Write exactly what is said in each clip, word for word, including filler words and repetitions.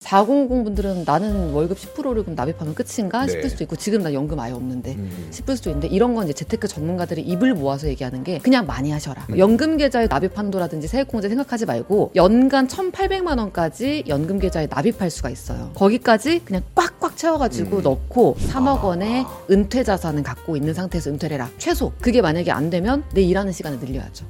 사공오공 분들은 나는 월급 십 퍼센트를 그럼 납입하면 끝인가 네. 싶을 수도 있고 지금 나 연금 아예 없는데 음. 싶을 수도 있는데 이런 건 이제 재테크 전문가들이 입을 모아서 얘기하는 게 그냥 많이 하셔라. 음. 연금 계좌에 납입 한도라든지 세액공제 생각하지 말고 연간 천팔백만 원까지 연금 계좌에 납입할 수가 있어요. 거기까지 그냥 꽉꽉 채워가지고 음. 넣고 삼억 아. 원의 은퇴 자산은 갖고 있는 상태에서 은퇴를 해라. 최소. 그게 만약에 안 되면 내 일하는 시간을 늘려야죠.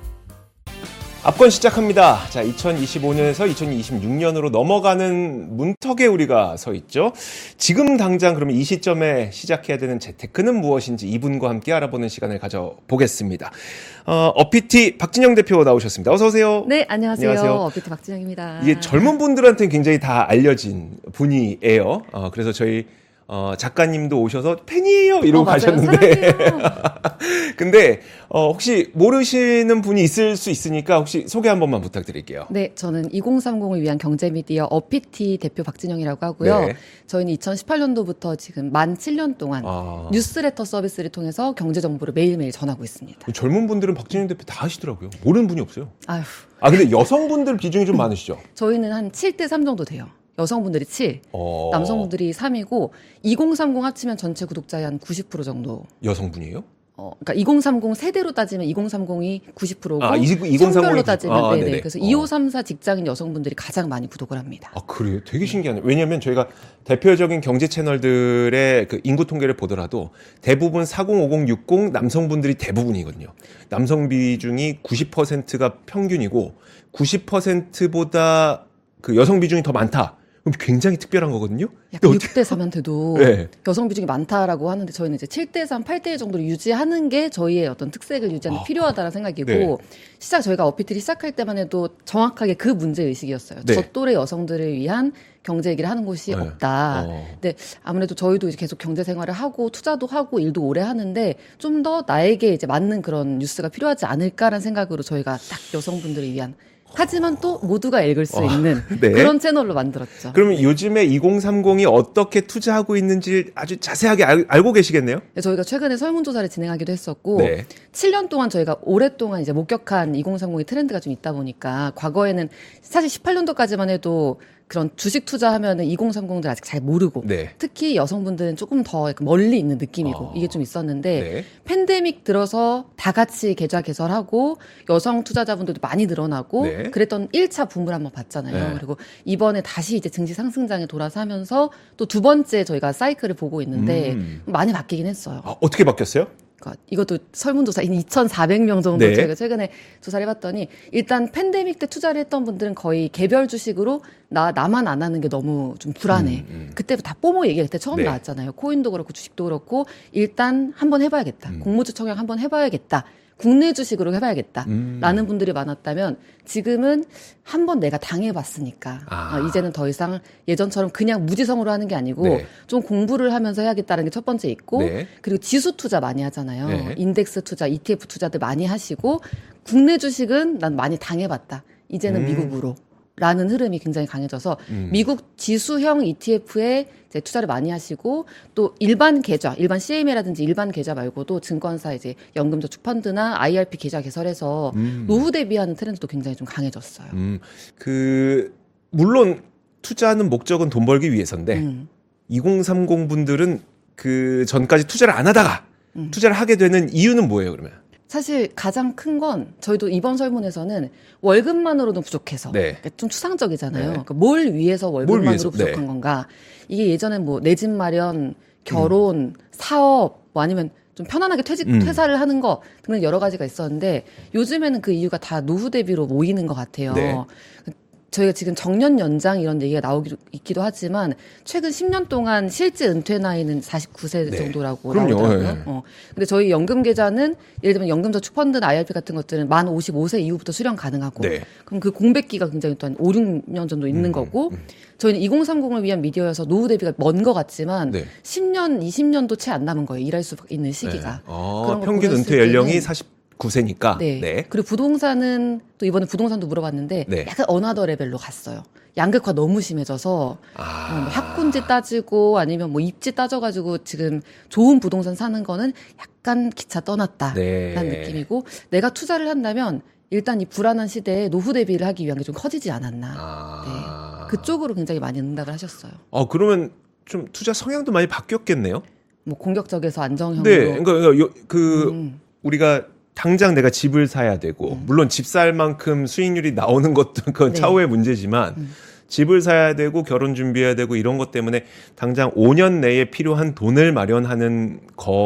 압권 시작합니다. 자, 이천이십오 년에서 이천이십육 년으로 넘어가는 문턱에 우리가 서 있죠. 지금 당장 그러면 이 시점에 시작해야 되는 재테크는 무엇인지 이분과 함께 알아보는 시간을 가져보겠습니다. 어, 어피티 박진영 대표 나오셨습니다. 어서 오세요. 네, 안녕하세요. 안녕하세요. 어피티 박진영입니다. 이게 젊은 분들한테는 굉장히 다 알려진 분이에요. 어, 그래서 저희 어, 작가님도 오셔서 팬이에요 이러고 어, 맞아요. 가셨는데 사랑해요. 근데 어, 혹시 모르시는 분이 있을 수 있으니까 혹시 소개 한 번만 부탁드릴게요. 네, 저는 이공삼공을 위한 경제미디어 어피티 대표 박진영이라고 하고요. 네. 저희는 이천십팔 년도부터 지금 만 칠 년 동안 아. 뉴스레터 서비스를 통해서 경제 정보를 매일매일 전하고 있습니다. 젊은 분들은 박진영 대표 다 하시더라고요. 모르는 분이 없어요. 아휴, 아 근데 여성분들 비중이 좀 많으시죠? 저희는 한 칠 대 삼 정도 돼요. 여성분들이 칠, 어... 남성분들이 삼이고 이공삼공 합치면 전체 구독자의 한 구십 퍼센트 정도. 여성분이에요? 어, 그러니까 이공삼공 세대로 따지면 이공삼공이 구십 퍼센트고 아, 이공삼공이 성별로 따지면 아, 네네. 네네. 그래서 어. 이오삼사 직장인 여성분들이 가장 많이 구독을 합니다. 아 그래요? 되게 신기하네요. 왜냐하면 저희가 대표적인 경제 채널들의 그 인구 통계를 보더라도 대부분 사공, 오공, 육공 남성분들이 대부분이거든요. 남성 비중이 구십 퍼센트가 평균이고 구십 퍼센트보다 그 여성 비중이 더 많다. 그럼 굉장히 특별한 거거든요. 약간 육 대 사한테도 네. 여성 비중이 많다라고 하는데 저희는 이제 칠 대 삼, 팔 대 일 정도로 유지하는 게 저희의 어떤 특색을 유지하는 데 아, 필요하다는 생각이고 네. 시작 저희가 어피티를 시작할 때만 해도 정확하게 그 문제 의식이었어요. 네. 저 또래 여성들을 위한 경제 얘기를 하는 곳이 네. 없다. 어. 근데 아무래도 저희도 이제 계속 경제 생활을 하고 투자도 하고 일도 오래 하는데 좀 더 나에게 이제 맞는 그런 뉴스가 필요하지 않을까라는 생각으로 저희가 딱 여성분들을 위한 하지만 또 모두가 읽을 수 어, 있는 네. 그런 채널로 만들었죠. 그러면 요즘에 이공삼공이 어떻게 투자하고 있는지 아주 자세하게 알, 알고 계시겠네요? 저희가 최근에 설문조사를 진행하기도 했었고 네. 칠 년 동안 저희가 오랫동안 이제 목격한 이공삼공의 트렌드가 좀 있다 보니까 과거에는 사실 십팔 년도까지만 해도 그런 주식 투자하면은 이공삼공들 아직 잘 모르고 네. 특히 여성분들은 조금 더 멀리 있는 느낌이고 어. 이게 좀 있었는데 네. 팬데믹 들어서 다 같이 계좌 개설하고 여성 투자자분들도 많이 늘어나고 네. 그랬던 일 차 붐을 한번 봤잖아요. 네. 그리고 이번에 다시 이제 증시 상승장에 돌아서 하면서 또 두 번째 저희가 사이클을 보고 있는데 음. 많이 바뀌긴 했어요. 아, 어떻게 바뀌었어요? 그러니까 이것도 설문조사 이천사백 명 정도 네. 저희가 최근에 조사를 해봤더니 일단 팬데믹 때 투자를 했던 분들은 거의 개별 주식으로 나 나만 안 하는 게 너무 좀 불안해. 음, 음. 그때 다 뽀모 얘기 그때 처음 네. 나왔잖아요. 코인도 그렇고 주식도 그렇고 일단 한번 해봐야겠다. 음. 공모주 청약 한번 해봐야겠다. 국내 주식으로 해봐야겠다. 음. 라는 분들이 많았다면 지금은 한번 내가 당해봤으니까 아. 어, 이제는 더 이상 예전처럼 그냥 무지성으로 하는 게 아니고 네. 좀 공부를 하면서 해야겠다는 게 첫 번째 있고 네. 그리고 지수 투자 많이 하잖아요. 네. 인덱스 투자, 이티에프 투자들 많이 하시고 국내 주식은 난 많이 당해봤다. 이제는 음. 미국으로. 라는 흐름이 굉장히 강해져서 음. 미국 지수형 이티에프에 이제 투자를 많이 하시고 또 일반 계좌, 일반 씨엠이라든지 일반 계좌 말고도 증권사 이제 연금저축 펀드나 아이알피 계좌 개설해서 음. 노후 대비하는 트렌드도 굉장히 좀 강해졌어요. 음, 그 물론 투자하는 목적은 돈 벌기 위해서인데 음. 이공삼공 분들은 그 전까지 투자를 안 하다가 음. 투자를 하게 되는 이유는 뭐예요, 그러면? 사실 가장 큰 건 저희도 이번 설문에서는 월급만으로도 부족해서 네. 그러니까 좀 추상적이잖아요. 네. 그러니까 뭘 위해서 월급만으로 위해서? 부족한 네. 건가? 이게 예전엔 뭐 내 집 마련, 결혼, 음. 사업, 뭐 아니면 좀 편안하게 퇴직, 음. 퇴사를 하는 거 등등 여러 가지가 있었는데 요즘에는 그 이유가 다 노후 대비로 모이는 것 같아요. 네. 저희가 지금 정년 연장 이런 얘기가 나오기도 있기도 하지만 최근 십 년 동안 실제 은퇴 나이는 사십구 세 네. 정도라고 그럼요. 나오더라고요. 네. 어. 근데 저희 연금 계좌는 예를 들면 연금저축 펀드나 아이알피 같은 것들은 만 오십오 세 이후부터 수령 가능하고 네. 그럼 그 공백기가 굉장히 또 한 오, 육 년 정도 있는 음, 거고 음. 저희는 이공삼공을 위한 미디어여서 노후 대비가 먼 것 같지만 네. 십 년, 이십 년도 채 안 남은 거예요. 일할 수 있는 시기가. 네. 어, 그런 거 평균 보였을 은퇴 연령이 때는 사십구 세니까. 네. 네. 그리고 부동산은 또 이번에 부동산도 물어봤는데 네. 약간 어나더 레벨로 갔어요. 양극화 너무 심해져서 아. 어, 뭐 학군지 따지고 아니면 뭐 입지 따져가지고 지금 좋은 부동산 사는 거는 약간 기차 떠났다라는 네. 느낌이고 내가 투자를 한다면 일단 이 불안한 시대에 노후 대비를 하기 위한 게 좀 커지지 않았나. 아. 그쪽으로 굉장히 많이 응답을 하셨어요. 어, 그러면 좀 투자 성향도 많이 바뀌었겠네요. 뭐 공격적에서 안정형으로. 네, 그러니까, 그러니까 요, 그 음. 우리가 당장 내가 집을 사야 되고 음. 물론 집 살 만큼 수익률이 나오는 것도 그건 네. 차후의 문제지만 음. 집을 사야 되고 결혼 준비해야 되고 이런 것 때문에 당장 오 년 내에 필요한 돈을 마련하는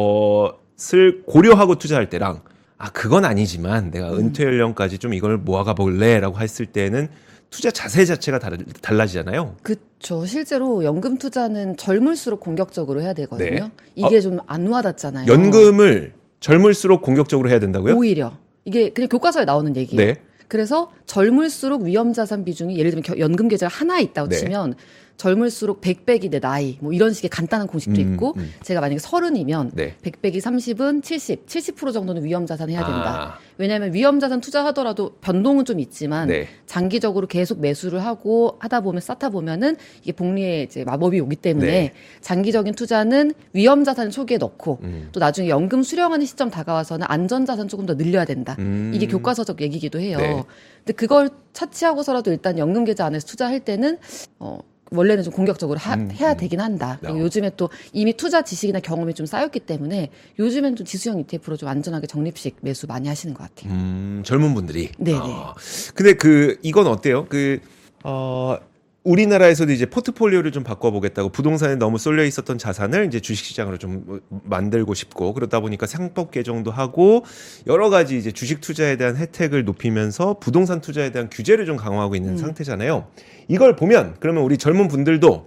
것을 고려하고 투자할 때랑 아 그건 아니지만 내가 음. 은퇴 연령까지 좀 이걸 모아가 볼래라고 했을 때는 투자 자세 자체가 다르, 달라지잖아요. 그렇죠. 실제로 연금 투자는 젊을수록 공격적으로 해야 되거든요. 네. 이게 좀 안 와닿잖아요. 연금을 젊을수록 공격적으로 해야 된다고요? 오히려 이게 그냥 교과서에 나오는 얘기예요. 네. 그래서 젊을수록 위험자산 비중이 예를 들면 겨- 연금 계좌가 하나 있다고 네. 치면 젊을수록 백 배기 내 나이 뭐 이런 식의 간단한 공식도 음, 있고 음. 제가 만약에 서른이면 네. 백 배기 삼십은 칠십, 칠십 퍼센트 정도는 위험자산 해야 된다. 아. 왜냐하면 위험자산 투자하더라도 변동은 좀 있지만 네. 장기적으로 계속 매수를 하고 하다 보면 쌓다 보면은 이게 복리의 이제 마법이 오기 때문에 네. 장기적인 투자는 위험자산 초기에 넣고 음. 또 나중에 연금 수령하는 시점 다가와서는 안전자산 조금 더 늘려야 된다. 음. 이게 교과서적 얘기기도 해요. 네. 근데 그걸 차치하고서라도 일단 연금 계좌 안에서 투자할 때는 어 원래는 좀 공격적으로 하, 음, 해야 음. 되긴 한다. 그리고 어. 요즘에 또 이미 투자 지식이나 경험이 좀 쌓였기 때문에 요즘엔 좀 지수형 이티에프로 좀 안전하게 적립식 매수 많이 하시는 것 같아요. 음, 젊은 분들이. 네네. 어. 근데 그 이건 어때요? 그 어. 우리나라에서도 이제 포트폴리오를 좀 바꿔보겠다고 부동산에 너무 쏠려 있었던 자산을 이제 주식시장으로 좀 만들고 싶고 그러다 보니까 상법 개정도 하고 여러 가지 이제 주식 투자에 대한 혜택을 높이면서 부동산 투자에 대한 규제를 좀 강화하고 있는 음. 상태잖아요. 이걸 보면 그러면 우리 젊은 분들도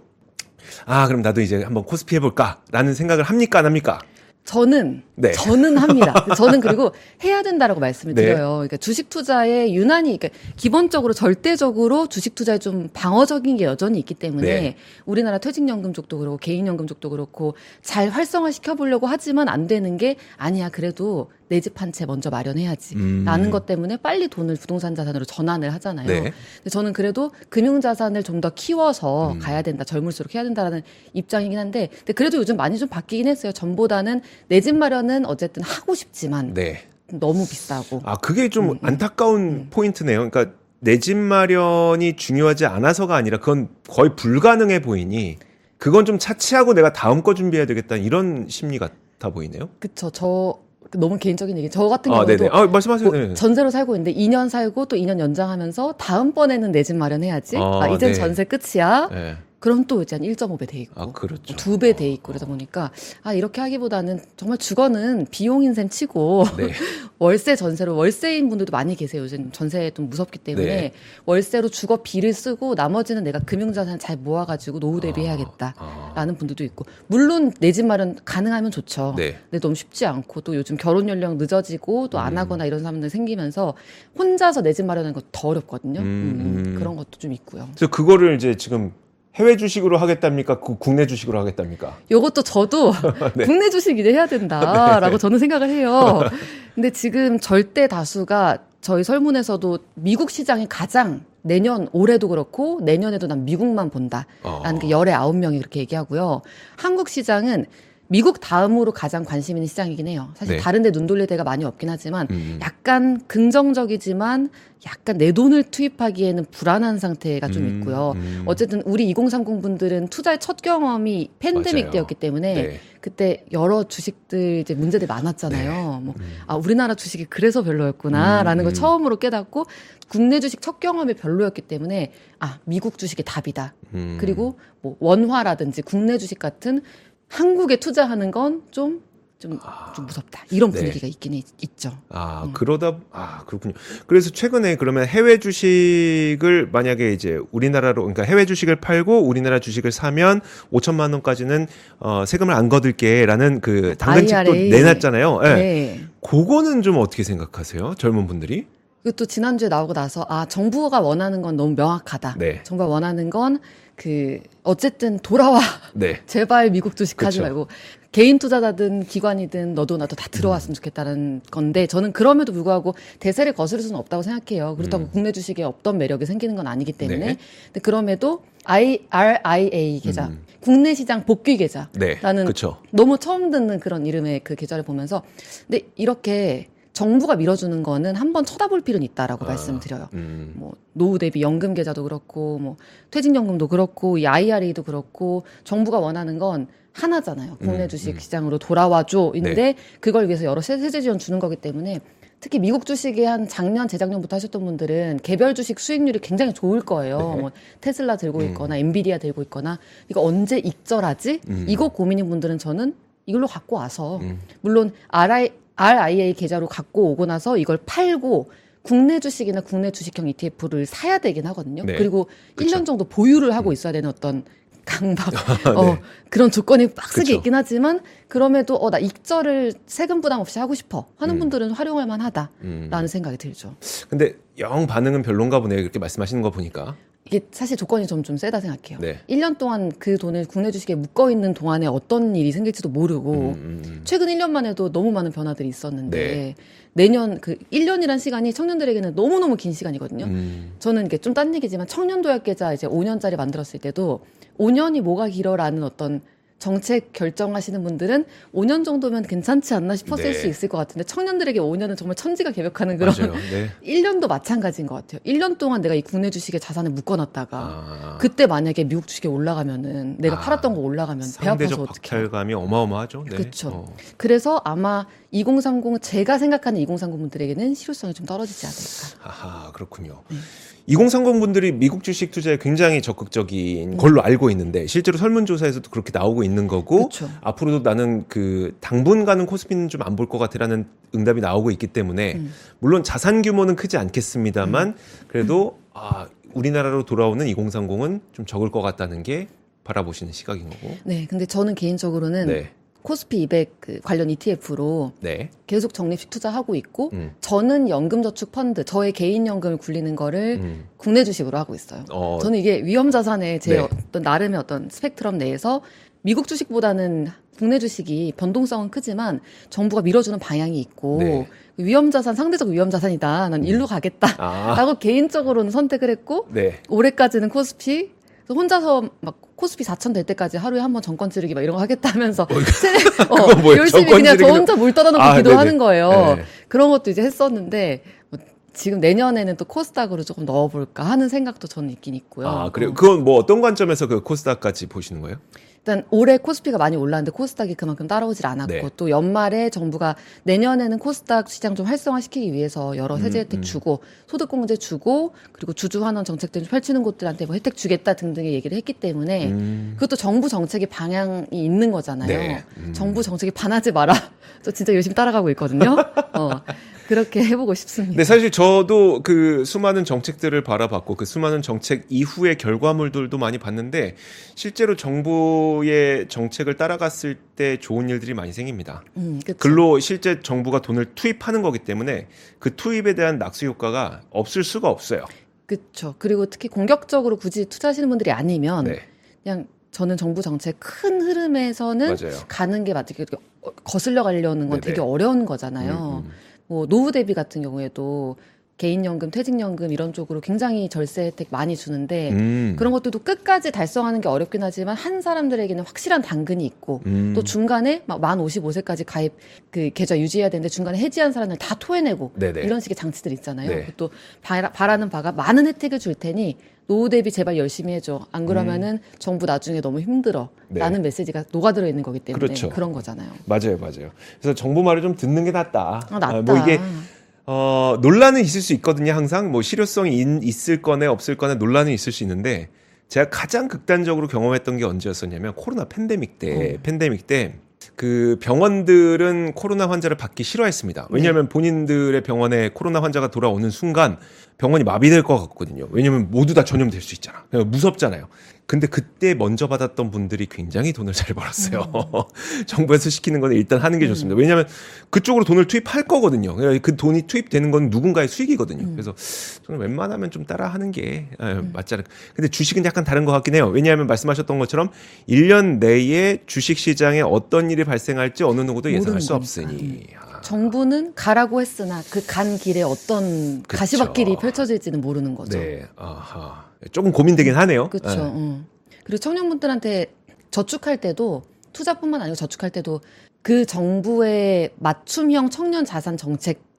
아 그럼 나도 이제 한번 코스피 해볼까라는 생각을 합니까 안 합니까? 저는 네. 저는 합니다. 저는 그리고 해야 된다라고 말씀을 네. 드려요. 그러니까 주식 투자에 유난히 그러니까 기본적으로 절대적으로 주식 투자에 좀 방어적인 게 여전히 있기 때문에 네. 우리나라 퇴직연금 쪽도 그렇고 개인연금 쪽도 그렇고 잘 활성화 시켜보려고 하지만 안 되는 게 아니야. 그래도 내 집 한 채 먼저 마련해야지. 음. 라는 것 때문에 빨리 돈을 부동산 자산으로 전환을 하잖아요. 네. 근데 저는 그래도 금융자산을 좀 더 키워서 음. 가야 된다. 젊을수록 해야 된다라는 입장이긴 한데 근데 그래도 요즘 많이 좀 바뀌긴 했어요. 전보다는 내 집 마련은 어쨌든 하고 싶지만 네. 너무 비싸고. 아, 그게 좀 음, 음. 안타까운 음. 포인트네요. 그러니까 내 집 마련이 중요하지 않아서가 아니라 그건 거의 불가능해 보이니 그건 좀 차치하고 내가 다음 거 준비해야 되겠다 이런 심리 같아 보이네요. 그쵸. 저 너무 개인적인 얘기. 저 같은 아, 경우도 네네. 아, 말씀하세요. 뭐 네. 전세로 살고 있는데 이 년 살고 또 이 년 연장하면서 다음번에는 내 집 마련해야지. 아, 아, 이젠 네. 전세 끝이야. 네. 그럼 또 이제 한 일 점 오 배 돼 있고 아, 그렇죠. 두 배 돼 있고 그러다 보니까 아 이렇게 하기보다는 정말 주거는 비용 인셈 치고 네. 월세 전세로 월세인 분들도 많이 계세요. 요즘 전세 좀 무섭기 때문에 네. 월세로 주거 비를 쓰고 나머지는 내가 금융자산 잘 모아가지고 노후 대비해야겠다라는 아. 분들도 있고 물론 내 집 마련 가능하면 좋죠. 네. 근데 너무 쉽지 않고 또 요즘 결혼 연령 늦어지고 또 안 음. 하거나 이런 사람들 생기면서 혼자서 내 집 마련하는 거 더 어렵거든요. 음, 음, 음. 그런 것도 좀 있고요. 그래서 그거를 이제 지금 해외 주식으로 하겠답니까? 구- 국내 주식으로 하겠답니까? 요것도 저도 네. 국내 주식 이제 해야 된다라고 저는 생각을 해요. 근데 지금 절대 다수가 저희 설문에서도 미국 시장이 가장 내년 올해도 그렇고 내년에도 난 미국만 본다라는 어. 게 열에 아홉 명이 그렇게 얘기하고요. 한국 시장은 미국 다음으로 가장 관심 있는 시장이긴 해요. 사실 네. 다른 데 눈 돌릴 데가 많이 없긴 하지만 음. 약간 긍정적이지만 약간 내 돈을 투입하기에는 불안한 상태가 좀 음, 있고요. 음. 어쨌든 우리 이공삼공 분들은 투자의 첫 경험이 팬데믹 맞아요. 때였기 때문에 네. 그때 여러 주식들 이제 문제들이 많았잖아요. 뭐, 음. 아, 우리나라 주식이 그래서 별로였구나라는 음, 걸 음. 처음으로 깨닫고 국내 주식 첫 경험이 별로였기 때문에 아, 미국 주식이 답이다. 음. 그리고 뭐 원화라든지 국내 주식 같은 한국에 투자하는 건 좀 좀, 좀 무섭다. 이런 네. 분위기가 있긴 있, 있죠. 아, 음. 그러다, 아, 그렇군요. 그래서 최근에 그러면 해외 주식을 만약에 이제 우리나라로, 그러니까 해외 주식을 팔고 우리나라 주식을 사면 오천만 원까지는 어, 세금을 안 거둘게 라는 그 당근책도 아이알에이. 내놨잖아요. 예. 네. 그거는 좀 어떻게 생각하세요? 젊은 분들이? 그것도 지난주에 나오고 나서 아, 정부가 원하는 건 너무 명확하다. 네. 정부가 원하는 건 그 어쨌든 돌아와. 네. 제발 미국 주식 하지 그쵸. 말고 개인 투자자든 기관이든 너도 나도 다 들어왔으면 좋겠다는 건데 저는 그럼에도 불구하고 대세를 거스를 수는 없다고 생각해요. 그렇다고 음. 국내 주식에 없던 매력이 생기는 건 아니기 때문에. 네. 근데 그럼에도 알아이에이 계좌, 음. 국내 시장 복귀 계좌. 네. 라는 그렇죠. 너무 처음 듣는 그런 이름의 그 계좌를 보면서 근데 이렇게 정부가 밀어주는 거는 한번 쳐다볼 필요는 있다라고 아, 말씀드려요. 음. 뭐 노후 대비 연금 계좌도 그렇고 뭐 퇴직연금도 그렇고 이 아이알에이도 그렇고 정부가 원하는 건 하나잖아요. 국내 음, 주식 음. 시장으로 돌아와줘인데 네. 그걸 위해서 여러 세제 지원 주는 거기 때문에 특히 미국 주식이 한 작년 재작년부터 하셨던 분들은 개별 주식 수익률이 굉장히 좋을 거예요. 네. 뭐 테슬라 들고 음. 있거나 엔비디아 들고 있거나 이거 언제 익절하지? 음. 이거 고민인 분들은 저는 이걸로 갖고 와서 음. 물론 알아이 알아이에이 계좌로 갖고 오고 나서 이걸 팔고 국내 주식이나 국내 주식형 이티에프를 사야 되긴 하거든요. 네. 그리고 그쵸. 일 년 정도 보유를 하고 있어야 되는 어떤 강박, 네. 어, 그런 조건이 빡세게 그쵸. 있긴 하지만 그럼에도 어, 나 익절을 세금 부담 없이 하고 싶어 하는 음. 분들은 활용할 만하다라는 음. 생각이 들죠. 근데 영 반응은 별론가 보네요. 그렇게 말씀하시는 거 보니까. 이게 사실 조건이 좀, 좀 세다 생각해요. 네. 일 년 동안 그 돈을 국내 주식에 묶어 있는 동안에 어떤 일이 생길지도 모르고 음, 음, 음. 최근 일 년만 해도 너무 많은 변화들이 있었는데 네. 내년 그 일 년이란 시간이 청년들에게는 너무너무 긴 시간이거든요. 음. 저는 이게 좀 딴 얘기지만 청년 도약 계좌 이제 오 년짜리 만들었을 때도 오 년이 뭐가 길어라는 어떤 정책 결정하시는 분들은 오 년 정도면 괜찮지 않나 싶었을 네. 수 있을 것 같은데 청년들에게 오 년은 정말 천지가 개벽하는 그런 맞아요. 네. 일 년도 마찬가지인 것 같아요. 일 년 동안 내가 이 국내 주식에 자산을 묶어놨다가 아. 그때 만약에 미국 주식이 올라가면은 내가 아. 팔았던 거 올라가면 배 아파서 상대적 어떡해. 박탈감이 어마어마하죠. 네. 그쵸. 어. 그래서 아마 이공삼공 제가 생각하는 이공삼공 분들에게는 실효성이 좀 떨어지지 않을까. 아하, 그렇군요. 네. 이공삼공 분들이 미국 주식 투자에 굉장히 적극적인 걸로 알고 있는데 실제로 설문조사에서도 그렇게 나오고 있는 거고 그쵸. 앞으로도 나는 그 당분간은 코스피는 좀 안 볼 것 같으라는 응답이 나오고 있기 때문에 음. 물론 자산 규모는 크지 않겠습니다만 그래도 아, 우리나라로 돌아오는 이공삼공은 좀 적을 것 같다는 게 바라보시는 시각인 거고. 네, 근데 저는 개인적으로는 네. 코스피 이백 그 관련 이티에프로 네. 계속 적립식 투자하고 있고 음. 저는 연금저축 펀드 저의 개인 연금을 굴리는 거를 음. 국내 주식으로 하고 있어요. 어, 저는 이게 위험 자산의 제 네. 어떤 나름의 어떤 스펙트럼 내에서 미국 주식보다는 국내 주식이 변동성은 크지만 정부가 밀어주는 방향이 있고 네. 위험 자산 상대적 위험 자산이다. 난 일로 가겠다. 아. 라고 개인적으로는 선택을 했고 네. 올해까지는 코스피 그래서 혼자서 막 코스피 사천 될 때까지 하루에 한 번 정권 찌르기 막 이런 거 하겠다 하면서 어, 그건 뭐예요? 열심히 정권 그냥 저 찌르기는- 혼자 물 떠다 놓고 아, 기도하는 네네. 거예요. 네. 그런 것도 이제 했었는데 뭐 지금 내년에는 또 코스닥으로 조금 넣어볼까 하는 생각도 저는 있긴 있고요. 아, 그래요? 어. 그건 뭐 어떤 관점에서 그 코스닥까지 보시는 거예요? 일단 올해 코스피가 많이 올랐는데 코스닥이 그만큼 따라오질 않았고 네. 또 연말에 정부가 내년에는 코스닥 시장 좀 활성화시키기 위해서 여러 세제 음, 혜택 음. 주고 소득공제 주고 그리고 주주환원 정책들 펼치는 곳들한테 뭐 혜택 주겠다 등등의 얘기를 했기 때문에 음. 그것도 정부 정책의 방향이 있는 거잖아요. 네. 음. 정부 정책에 반하지 마라. 저 진짜 열심히 따라가고 있거든요. 어, 그렇게 해보고 싶습니다. 네, 사실 저도 그 수많은 정책들을 바라봤고 그 수많은 정책 이후의 결과물들도 많이 봤는데 실제로 정부의 정책을 따라갔을 때 좋은 일들이 많이 생깁니다. 음, 그쵸. 글로 실제 정부가 돈을 투입하는 거기 때문에 그 투입에 대한 낙수 효과가 없을 수가 없어요. 그렇죠. 그리고 특히 공격적으로 굳이 투자하시는 분들이 아니면 네, 그냥 저는 정부 정책 큰 흐름에서는 맞아요. 가는 게 맞게 거슬려 가려는 건 네네. 되게 어려운 거잖아요. 음, 음. 뭐 노후 대비 같은 경우에도 개인연금, 퇴직연금 이런 쪽으로 굉장히 절세 혜택 많이 주는데 음. 그런 것들도 끝까지 달성하는 게 어렵긴 하지만 한 사람들에게는 확실한 당근이 있고 음. 또 중간에 막 만 오십오 세까지 가입 그 계좌 유지해야 되는데 중간에 해지한 사람들 다 토해내고 네네. 이런 식의 장치들 있잖아요. 네. 또 바라, 바라는 바가 많은 혜택을 줄 테니 노후 대비 제발 열심히 해줘. 안 그러면은 정부 나중에 너무 힘들어. 음. 네. 라는 메시지가 녹아들어 있는 거기 때문에 그렇죠. 그런 거잖아요. 맞아요, 맞아요. 그래서 정부 말을 좀 듣는 게 낫다. 아, 낫다. 아, 뭐 이게 어, 논란은 있을 수 있거든요. 항상 뭐 실효성이 있, 있을 거네 없을 거네 논란은 있을 수 있는데 제가 가장 극단적으로 경험했던 게 언제였었냐면 코로나 팬데믹 때 어. 팬데믹 때 그 병원들은 코로나 환자를 받기 싫어했습니다. 왜냐하면 네. 본인들의 병원에 코로나 환자가 돌아오는 순간 병원이 마비될 것 같거든요. 왜냐하면 모두 다 전염될 수 있잖아. 무섭잖아요. 근데 그때 먼저 받았던 분들이 굉장히 돈을 잘 벌었어요. 음. 정부에서 시키는 건 일단 하는 게 좋습니다. 왜냐하면 그쪽으로 돈을 투입할 거거든요. 그 돈이 투입되는 건 누군가의 수익이거든요. 음. 그래서 저는 웬만하면 좀 따라하는 게 음. 맞지 않을까. 근데 주식은 약간 다른 것 같긴 해요. 왜냐하면 말씀하셨던 것처럼 일 년 내에 주식시장에 어떤 일이 발생할지 어느 누구도 예상할 수 거니까. 없으니. 아. 정부는 가라고 했으나 그 간 길에 어떤 그쵸. 가시밭길이 펼쳐질지는 모르는 거죠. 네, 아하. 조금 고민되긴 하네요. 그렇죠. 네. 응. 그리고 청년분들한테 저축할 때도 투자뿐만 아니고 저축할 때도 그 정부의 맞춤형 청년 자산 정책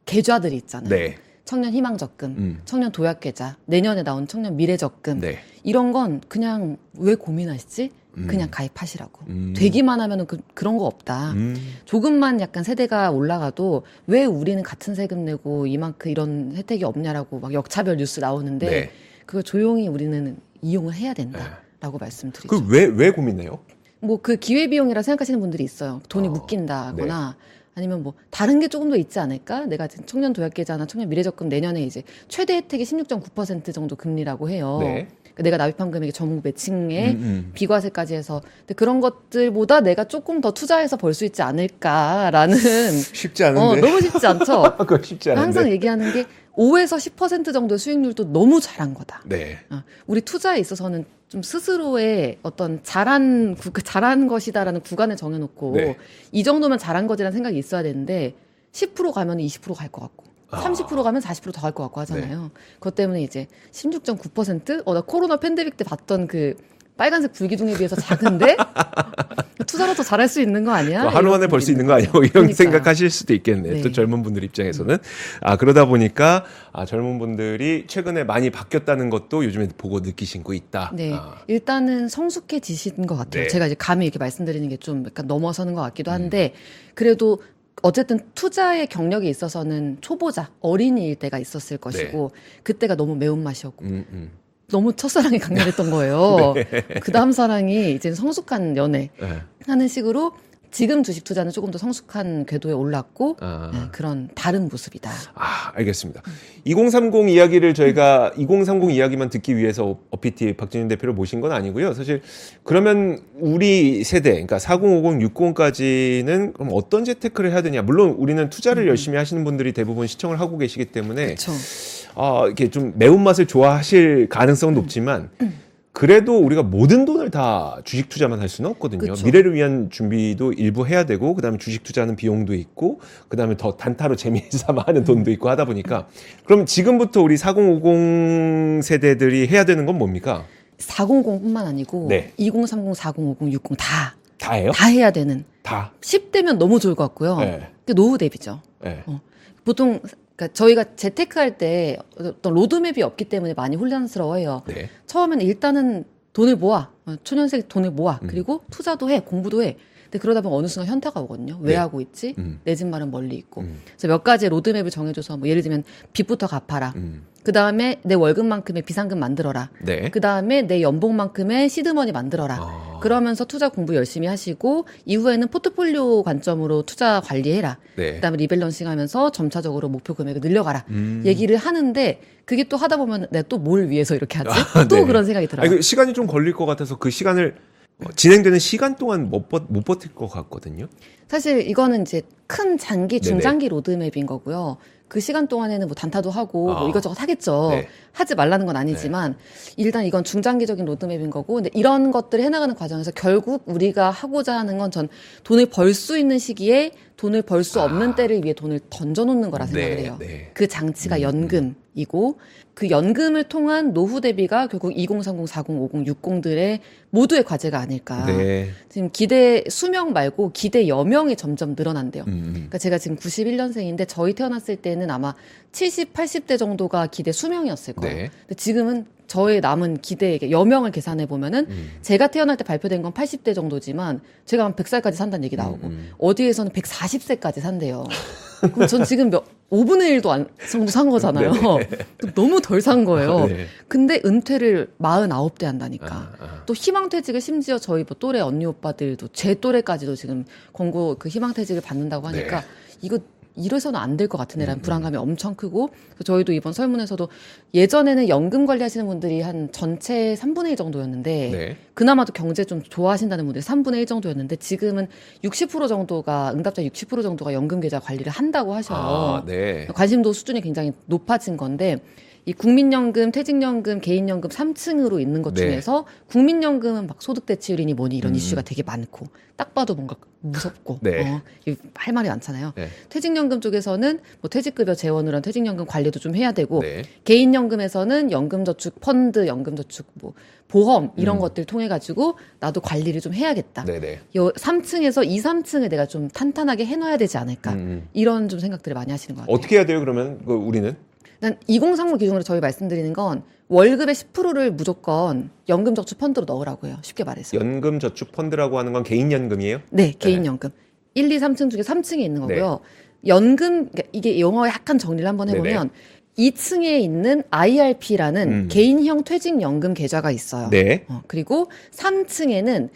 계좌들이 있잖아요. 네. 청년 희망적금, 음. 청년 도약계좌, 내년에 나온 청년 미래적금 네. 이런 건 그냥 왜 고민하시지? 음. 그냥 가입하시라고. 음. 되기만 하면은 그, 그런 거 없다. 음. 조금만 약간 세대가 올라가도 왜 우리는 같은 세금 내고 이만큼 이런 혜택이 없냐라고 막 역차별 뉴스 나오는데 네. 그걸 조용히 우리는 이용을 해야 된다라고 말씀드리죠. 그 왜 왜 고민해요? 뭐 그 기회비용이라 생각하시는 분들이 있어요. 돈이 어, 묶인다거나 아니면 뭐 다른 게 조금 더 있지 않을까? 내가 지금 청년 도약계좌나 청년 미래적금 내년에 이제 최대 혜택이 십육 점 구 퍼센트 정도 금리라고 해요. 네. 그러니까 내가 납입한 금액의 전부 매칭에 음, 음. 비과세까지 해서 근데 그런 것들보다 내가 조금 더 투자해서 벌 수 있지 않을까라는 쉽지 않은데. 어, 너무 쉽지 않죠? 그거 쉽지 않은데. 항상 얘기하는 게 오에서 십 퍼센트 정도의 수익률도 너무 잘한 거다. 네. 어, 우리 투자에 있어서는 좀 스스로의 어떤 잘한 구, 잘한 것이다라는 구간을 정해놓고 네. 이 정도면 잘한 거지라는 생각이 있어야 되는데 십 퍼센트 가면 이십 퍼센트 갈 것 같고 아. 삼십 퍼센트 가면 사십 퍼센트 더 갈 것 같고 하잖아요. 그것 때문에 이제 십육 점 구 퍼센트? 어, 나 코로나 팬데믹 때 봤던 그 빨간색 불기둥에 비해서 작은데 투자라도 잘할 수 있는 거 아니야? 뭐 하루 만에 벌 수 있는 거 아니야? 이런 그러니까요. 생각하실 수도 있겠네. 네. 또 젊은 분들 입장에서는. 아, 그러다 보니까 아, 젊은 분들이 최근에 많이 바뀌었다는 것도 요즘에 보고 느끼신 거 있다. 네. 아, 일단은 성숙해지신 것 같아요. 네. 제가 이제 감히 이렇게 말씀드리는 게 좀 약간 넘어서는 것 같기도 한데, 그래도 어쨌든 투자의 경력에 있어서는 초보자, 어린이일 때가 있었을 것이고, 그때가 너무 매운맛이었고, 음, 음. 너무 첫사랑에 강렬했던 거예요. 네. 그 다음 사랑이 이제 성숙한 연애 네. 하는 식으로 지금 주식 투자는 조금 더 성숙한 궤도에 올랐고, 아. 네, 그런 다른 모습이다. 아, 알겠습니다. 이공삼공 이야기를 저희가 이공삼공 이야기만 듣기 위해서 어피티 박진윤 대표를 모신 건 아니고요. 사실 그러면 우리 세대, 그러니까 사공오공, 육공까지는 그럼 어떤 재테크를 해야 되냐? 물론 우리는 투자를 음. 열심히 하시는 분들이 대부분 시청을 하고 계시기 때문에 그렇죠. 아, 이렇게 좀 매운맛을 좋아하실 가능성은 높지만 그래도 우리가 모든 돈을 다 주식 투자만 할 수는 없거든요. 그쵸. 미래를 위한 준비도 일부 해야 되고, 그 다음에 주식 투자하는 비용도 있고, 그 다음에 더 단타로 재미삼아 하는 돈도 있고 하다 보니까, 그럼 지금부터 우리 사공오공 세대들이 해야 되는 건 뭡니까? 사공공뿐만 아니고 네. 이공삼공, 사공오공, 육공 다, 다예요? 다 해야 되는. 다. 십 대면 너무 좋을 것 같고요. 네. 그 노후 대비죠. 네. 어. 보통 그러니까 저희가 재테크 할 때 어떤 로드맵이 없기 때문에 많이 혼란스러워해요. 네. 처음에는 일단은 돈을 모아. 어, 초년생 돈을 모아. 음. 그리고 투자도 해. 공부도 해. 근데 그러다 보면 어느 순간 현타가 오거든요. 왜 네. 하고 있지? 음. 내 집 마련 멀리 있고. 음. 그래서 몇 가지 로드맵을 정해줘서 뭐 예를 들면 빚부터 갚아라. 음. 그 다음에 내 월급만큼의 비상금 만들어라. 네. 그 다음에 내 연봉만큼의 시드머니 만들어라. 아. 그러면서 투자 공부 열심히 하시고 이후에는 포트폴리오 관점으로 투자 관리해라. 네. 그다음에 리밸런싱 하면서 점차적으로 목표 금액을 늘려가라. 음. 얘기를 하는데 그게 또 하다 보면 내가 또 뭘 위해서 이렇게 하지? 아, 또 네. 그런 생각이 들어요. 아니, 그 시간이 좀 걸릴 것 같아서 그 시간을 어, 진행되는 시간 동안 못, 버, 못 버틸 것 같거든요. 사실 이거는 이제 큰 장기, 네네. 중장기 로드맵인 거고요. 그 시간 동안에는 뭐 단타도 하고 아. 뭐 이것저것 하겠죠. 네. 하지 말라는 건 아니지만 일단 이건 중장기적인 로드맵인 거고 근데 이런 것들을 해나가는 과정에서 결국 우리가 하고자 하는 건 전 돈을 벌 수 있는 시기에 돈을 벌 수 없는 아. 때를 위해 돈을 던져놓는 거라 생각을 네, 해요. 네. 그 장치가 음, 연금이고 그 연금을 통한 노후 대비가 결국 이공삼공, 사공오공, 육공들의 모두의 과제가 아닐까. 네. 지금 기대 수명 말고 기대 여명이 점점 늘어난대요. 음. 그러니까 제가 지금 구십일 년생인데 저희 태어났을 때는 아마 칠십, 팔십 대 정도가 기대 수명이었을 거예요. 네. 근데 지금은 저의 남은 기대 여명을 계산해 보면은 음. 제가 태어날 때 발표된 건 팔십 대 정도지만 제가 한 백 살까지 산다는 얘기 나오고 음, 음. 어디에서는 백사십 세까지 산대요. 그럼 전 지금 몇 오분의 일도 안 정도 산 거잖아요. 너무 덜 산 거예요. 네. 근데 은퇴를 마흔아홉 대 한다니까. 아, 아. 또 희망퇴직을 심지어 저희 뭐 또래 언니 오빠들도 제 또래까지도 지금 권고 그 희망퇴직을 받는다고 하니까 네. 이거 이래서는 안 될 것 같은 애라는 음, 불안감이 엄청 크고 그래서 저희도 이번 설문에서도 예전에는 연금 관리하시는 분들이 한 전체 삼분의 일 정도였는데 네. 그나마도 경제 좀 좋아하신다는 분들이 삼분의 일 정도였는데 지금은 육십 퍼센트 정도가 응답자 육십 퍼센트 정도가 연금 계좌 관리를 한다고 하셔요. 아, 네. 관심도 수준이 굉장히 높아진 건데 이 국민연금, 퇴직연금, 개인연금 삼 층으로 있는 것 네. 중에서 국민연금은 막 소득 대체율이니 뭐니 이런 음. 이슈가 되게 많고 딱 봐도 뭔가 무섭고 네. 어, 할 말이 많잖아요. 네. 퇴직연금 쪽에서는 뭐 퇴직급여 재원으로 한 퇴직연금 관리도 좀 해야 되고 네. 개인연금에서는 연금저축 펀드, 연금저축 뭐 보험 이런 음. 것들 통해 가지고 나도 관리를 좀 해야겠다. 네네. 요 삼 층에서 이, 삼 층을 내가 좀 탄탄하게 해놔야 되지 않을까. 음. 이런 좀 생각들을 많이 하시는 것 같아요. 어떻게 해야 돼요, 그러면? 그 우리는? 일단 이공삼공 기준으로 저희 말씀드리는 건 월급의 십 퍼센트를 무조건 연금저축 펀드로 넣으라고 해요. 쉽게 말해서. 연금저축펀드라고 하는 건 개인연금이에요? 네, 개인연금. 일, 이, 삼 층 중에 삼 층에 있는 거고요. 네. 연금, 그러니까 이게 영어 약간 정리를 한번 해보면 네네. 이 층에 있는 아이알피라는 음. 개인형 퇴직연금 계좌가 있어요. 네. 어, 그리고 삼 층에는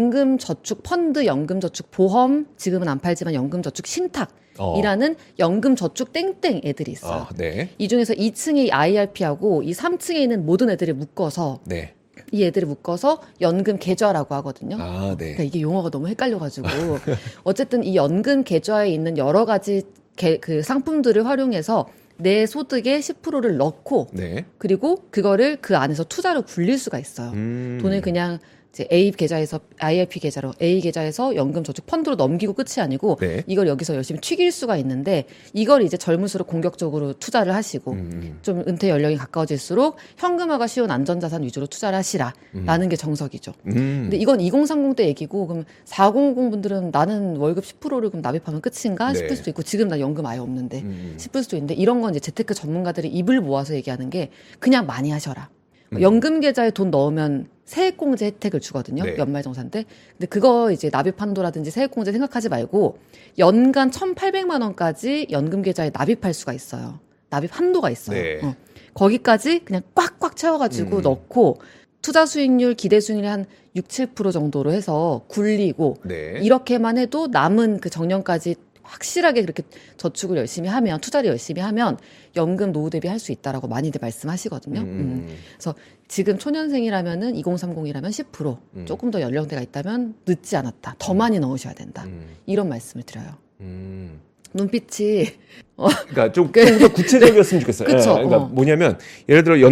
연금저축펀드, 연금저축보험, 지금은 안 팔지만 연금저축 신탁이라는 어. 연금저축 땡땡 애들이 있어요. 아, 네. 이 중에서 이 층의 아이알피하고 이 삼 층에 있는 모든 애들을 묶어서 네. 이 애들을 묶어서 연금 계좌라고 하거든요. 아, 네. 그러니까 이게 용어가 너무 헷갈려가지고 어쨌든 이 연금 계좌에 있는 여러 가지 개, 그 상품들을 활용해서 내 소득의 십 퍼센트를 넣고 네. 그리고 그거를 그 안에서 투자로 굴릴 수가 있어요. 음. 돈을 그냥 이제 A 계좌에서 아이알피 계좌로 A 계좌에서 연금 저축 펀드로 넘기고 끝이 아니고 네. 이걸 여기서 열심히 튀길 수가 있는데 이걸 이제 젊을수록 공격적으로 투자를 하시고 음. 좀 은퇴 연령이 가까워질수록 현금화가 쉬운 안전자산 위주로 투자를 하시라라는 게 정석이죠. 음. 근데 이건 이공삼공 때 얘기고 그럼 사공오공 분들은 나는 월급 십 퍼센트를 그럼 납입하면 끝인가 네. 싶을 수도 있고 지금 나 연금 아예 없는데 음. 싶을 수도 있는데 이런 건 이제 재테크 전문가들이 입을 모아서 얘기하는 게 그냥 많이 하셔라. 음. 연금 계좌에 돈 넣으면 세액공제 혜택을 주거든요. 네. 연말정산 때. 근데 그거 이제 납입한도라든지 세액공제 생각하지 말고 연간 천팔백만 원까지 연금 계좌에 납입할 수가 있어요. 납입 한도가 있어요. 네. 어. 거기까지 그냥 꽉꽉 채워가지고 음. 넣고 투자 수익률, 기대 수익률 한 육, 칠 퍼센트 정도로 해서 굴리고 네. 이렇게만 해도 남은 그 정년까지 확실하게 그렇게 저축을 열심히 하면 투자를 열심히 하면 연금 노후 대비 할 수 있다라고 많이들 말씀하시거든요. 음. 음. 그래서 지금 초년생이라면은 이공삼공이라면 십 퍼센트 음. 조금 더 연령대가 있다면 늦지 않았다. 더 많이 넣으셔야 된다. 음. 이런 말씀을 드려요. 음. 눈빛이 어, 그러니까 좀 더 구체적이었으면 좋겠어요. 그쵸, 예, 그러니까 어. 뭐냐면 예를 들어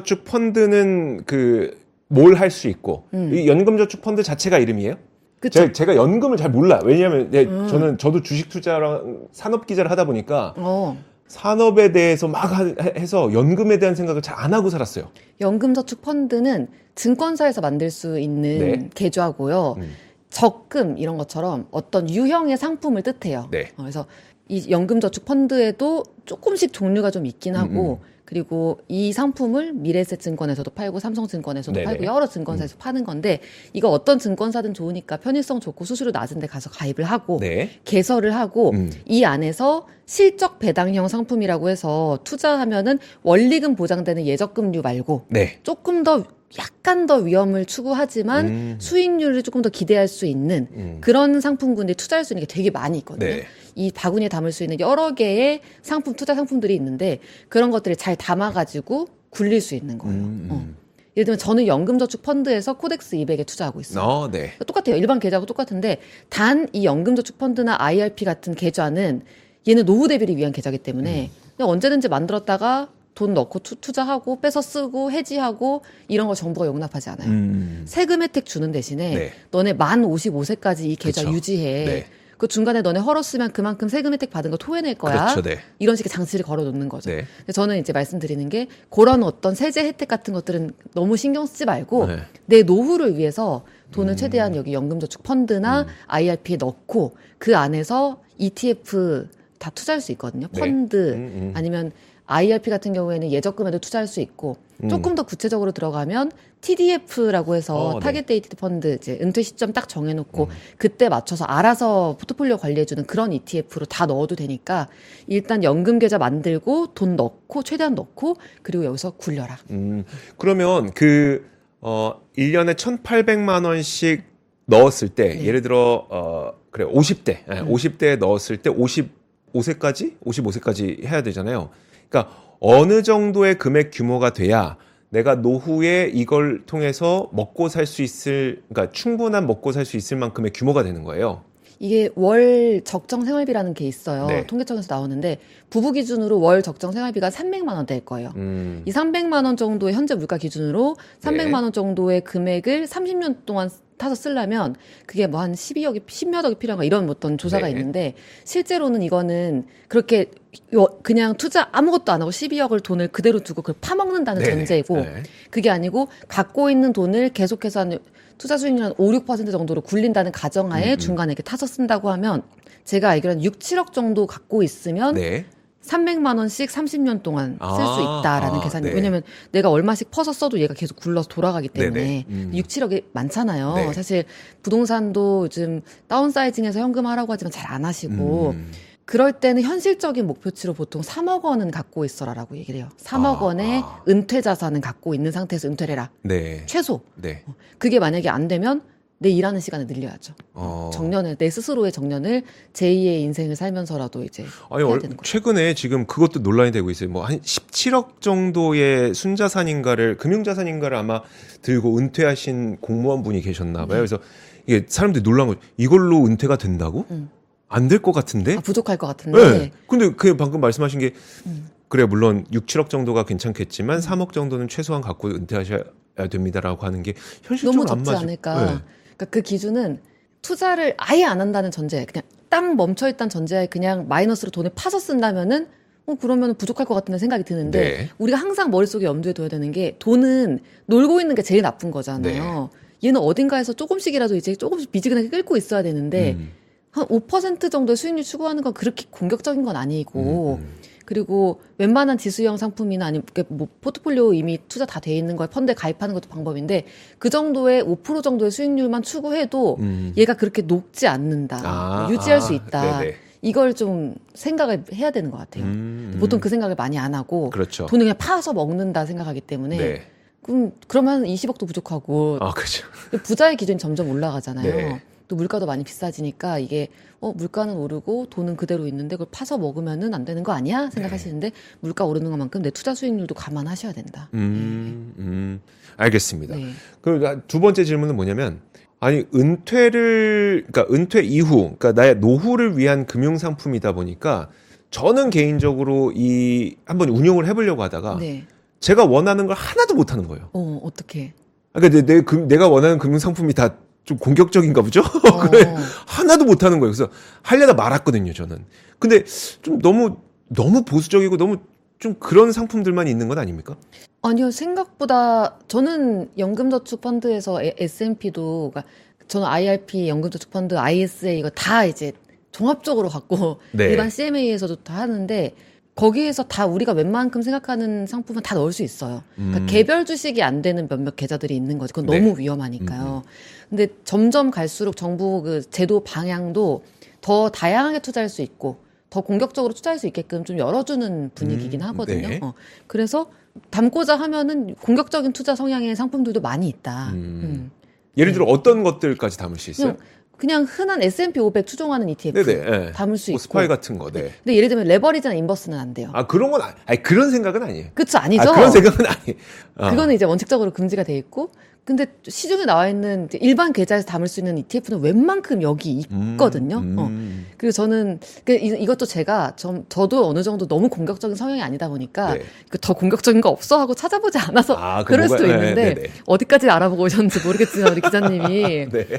연금저축펀드는 그 뭘 할 수 있고 음. 이 연금저축펀드 자체가 이름이에요? 그쵸? 제가, 제가 연금을 잘 몰라. 왜냐하면 예, 음. 저는 저도 주식 투자랑 산업 기자를 하다 보니까 어. 산업에 대해서 막 하- 해서 연금에 대한 생각을 잘 안 하고 살았어요. 연금저축펀드는 증권사에서 만들 수 있는 네. 계좌고요. 음. 적금 이런 것처럼 어떤 유형의 상품을 뜻해요. 네. 어, 그래서 이 연금저축펀드에도 조금씩 종류가 좀 있긴 하고 음, 음. 그리고 이 상품을 미래에셋증권에서도 팔고 삼성증권에서도 네네. 팔고 여러 증권사에서 파는 건데 이거 어떤 증권사든 좋으니까 편의성 좋고 수수료 낮은 데 가서 가입을 하고 네. 개설을 하고 음. 이 안에서 실적 배당형 상품이라고 해서 투자하면은 원리금 보장되는 예적금류 말고 네. 조금 더 약간 더 위험을 추구하지만 음. 수익률을 조금 더 기대할 수 있는 음. 그런 상품군에 투자할 수 있는 게 되게 많이 있거든요. 네. 이 바구니에 담을 수 있는 여러 개의 상품, 투자 상품들이 있는데 그런 것들을 잘 담아가지고 굴릴 수 있는 거예요. 음, 어. 음. 예를 들면 저는 연금저축펀드에서 코덱스 이백에 투자하고 있어요. 어, 네. 똑같아요. 일반 계좌하고 똑같은데 단 이 연금저축펀드나 아이알피 같은 계좌는 얘는 노후 대비를 위한 계좌이기 때문에 음. 그냥 언제든지 만들었다가 돈 넣고 투, 투자하고 빼서 쓰고 해지하고 이런 거 정부가 용납하지 않아요. 음. 세금 혜택 주는 대신에 네. 너네 만 오십오 세까지 이 계좌 그쵸. 유지해. 네. 그 중간에 너네 헐었으면 그만큼 세금 혜택 받은 거 토해낼 거야. 그렇죠. 네. 이런 식의 장치를 걸어 놓는 거죠. 네. 근데 저는 이제 말씀드리는 게 그런 어떤 세제 혜택 같은 것들은 너무 신경 쓰지 말고 네. 내 노후를 위해서 돈을 음. 최대한 여기 연금저축 펀드나 음. 아이알피에 넣고 그 안에서 이티에프 다 투자할 수 있거든요. 네. 펀드 음, 음. 아니면 아이알피 같은 경우에는 예적금에도 투자할 수 있고 음. 조금 더 구체적으로 들어가면 티디에프라고 해서 어, 네. 타겟 데이티드 펀드 이제 은퇴 시점 딱 정해놓고 음. 그때 맞춰서 알아서 포트폴리오 관리해주는 그런 이티에프로 다 넣어도 되니까 일단 연금 계좌 만들고 돈 넣고 최대한 넣고 그리고 여기서 굴려라. 음, 그러면 그, 어, 일 년에 천팔백만 원씩 넣었을 때, 네. 예를 들어, 어, 그래, 오십 대, 예, 음. 오십 대에 넣었을 때 오십오 세까지? 오십오 세까지 해야 되잖아요. 그러니까 어느 정도의 금액 규모가 돼야 내가 노후에 이걸 통해서 먹고 살 수 있을, 그러니까 충분한 먹고 살 수 있을 만큼의 규모가 되는 거예요. 이게 월 적정 생활비라는 게 있어요. 네. 통계청에서 나오는데 부부 기준으로 월 적정 생활비가 삼백만 원 될 거예요. 음. 이 삼백만 원 정도의 현재 물가 기준으로 삼백만 원 정도의 금액을 삼십 년 동안 타서 쓰려면 그게 뭐 한 십이억이, 십몇 억이 필요한가 이런 어떤 조사가 네. 있는데 실제로는 이거는 그렇게 그냥 투자 아무것도 안 하고 십이억을 돈을 그대로 두고 그걸 파먹는다는 네네. 전제이고 네. 그게 아니고 갖고 있는 돈을 계속해서 한 투자 수익률 한 오, 육 퍼센트 정도로 굴린다는 가정하에 음, 음. 중간에 이렇게 타서 쓴다고 하면 제가 알기로는 육, 칠억 정도 갖고 있으면 네. 삼백만 원씩 삼십 년 동안 쓸 수 아, 있다라는 아, 계산이 네. 왜냐면 내가 얼마씩 퍼서 써도 얘가 계속 굴러서 돌아가기 때문에 네네. 음. 육, 칠억이 많잖아요. 네. 사실 부동산도 요즘 다운사이징해서 현금하라고 하지만 잘 안 하시고 음. 그럴 때는 현실적인 목표치로 보통 삼억 원은 갖고 있어라라고 얘기를 해요. 삼억 아, 원의 아. 은퇴 자산은 갖고 있는 상태에서 은퇴를 해라. 네. 최소. 네. 그게 만약에 안 되면 내 일하는 시간을 늘려야죠. 어. 정년을 내 스스로의 정년을 제이의 인생을 살면서라도 이제 아니, 해야 얼, 되는 거죠. 최근에 지금 그것도 논란이 되고 있어요. 뭐 한 십칠억 정도의 순자산인가를 금융자산인가를 아마 들고 은퇴하신 공무원 분이 계셨나 봐요. 네. 그래서 이게 사람들이 놀란 거죠. 이걸로 은퇴가 된다고? 음. 안 될 것 같은데? 아, 부족할 것 같은데. 네. 근데 그 방금 말씀하신 게 음. 그래 물론 육, 칠억 정도가 괜찮겠지만 삼억 정도는 최소한 갖고 은퇴하셔야 됩니다라고 하는 게 현실적으로 너무 안 적지 맞을 않을까. 네. 그러니까 그 기준은 투자를 아예 안 한다는 전제, 그냥 딱 멈춰있다는 전제에 그냥 마이너스로 돈을 파서 쓴다면은 어, 그러면 부족할 것 같다는 생각이 드는데 네. 우리가 항상 머릿속에 염두에 둬야 되는 게 돈은 놀고 있는 게 제일 나쁜 거잖아요. 얘는 어딘가에서 조금씩이라도 이제 조금씩 미지근하게 끌고 있어야 되는데 음. 한 오 퍼센트 정도의 수익률 추구하는 건 그렇게 공격적인 건 아니고 음, 음. 그리고 웬만한 지수형 상품이나 아니면 뭐 포트폴리오 이미 투자 다 돼 있는 거에 펀드에 가입하는 것도 방법인데 그 정도의 오 퍼센트 정도의 수익률만 추구해도 음. 얘가 그렇게 녹지 않는다. 아, 유지할 아, 수 있다. 네네. 이걸 좀 생각을 해야 되는 것 같아요. 음, 음. 보통 그 생각을 많이 안 하고 그렇죠. 돈을 그냥 파서 먹는다 생각하기 때문에 네. 그럼 그러면 이십억도 부족하고 아, 그렇죠. 부자의 기준이 점점 올라가잖아요. 네. 또 물가도 많이 비싸지니까 이게 어 물가는 오르고 돈은 그대로 있는데 그걸 파서 먹으면은 안 되는 거 아니야 생각하시는데 물가 오르는 것만큼 내 투자 수익률도 감안하셔야 된다. 음, 음, 알겠습니다. 네. 그 두 번째 질문은 뭐냐면, 아니, 은퇴를, 그러니까 은퇴 이후, 그러니까 나의 노후를 위한 금융상품이다 보니까 저는 개인적으로 이, 한번 운용을 해보려고 하다가 네. 제가 원하는 걸 하나도 못 하는 거예요. 어 어떻게? 그러니까 내, 내, 금- 내가 원하는 금융상품이 다 좀 공격적인가 보죠? 그래. 어. 하나도 못 하는 거예요. 그래서 하려다 말았거든요, 저는. 근데 좀 너무, 너무 보수적이고 너무 좀 그런 상품들만 있는 건 아닙니까? 아니요 생각보다 저는 연금저축펀드에서 에스 앤 피도 그러니까 저는 아이알피 연금저축펀드 아이에스에이 이거 다 이제 종합적으로 갖고 네. 일반 씨엠에이에서도 다 하는데 거기에서 다 우리가 웬만큼 생각하는 상품은 다 넣을 수 있어요. 그러니까 음. 개별 주식이 안 되는 몇몇 계좌들이 있는 거지. 그건 네. 너무 위험하니까요. 근데 점점 갈수록 정부 그 제도 방향도 더 다양하게 투자할 수 있고 더 공격적으로 투자할 수 있게끔 좀 열어주는 분위기긴 음, 하거든요. 네. 어. 그래서 담고자 하면은 공격적인 투자 성향의 상품들도 많이 있다. 음. 음. 예를 들어 어떤 것들까지 담을 수 있어요? 그냥, 그냥 흔한 에스 앤 피 오백 추종하는 이티에프 네네. 네. 담을 수 뭐 있고. 스파이 같은 거, 네. 근데 예를 들면 레버리지나 인버스는 안 돼요. 아, 그런 건, 아니, 아니, 그런 생각은 아니에요. 그쵸 아니죠. 아, 그런 생각은 아니에요. 아. 그거는 이제 원칙적으로 금지가 돼 있고, 근데 시중에 나와 있는 이제 일반 계좌에서 담을 수 있는 이티에프는 웬만큼 여기 있거든요. 음, 어. 음. 그리고 저는 그 이- 이것도 제가 좀 저도 어느 정도 너무 공격적인 성향이 아니다 보니까 네. 그 더 공격적인 거 없어 하고 찾아보지 않아서 아, 그 그럴 뭐가- 수도 네, 있는데 네, 네. 어디까지 알아보고 오셨는지 모르겠지만 우리 기자님이 네.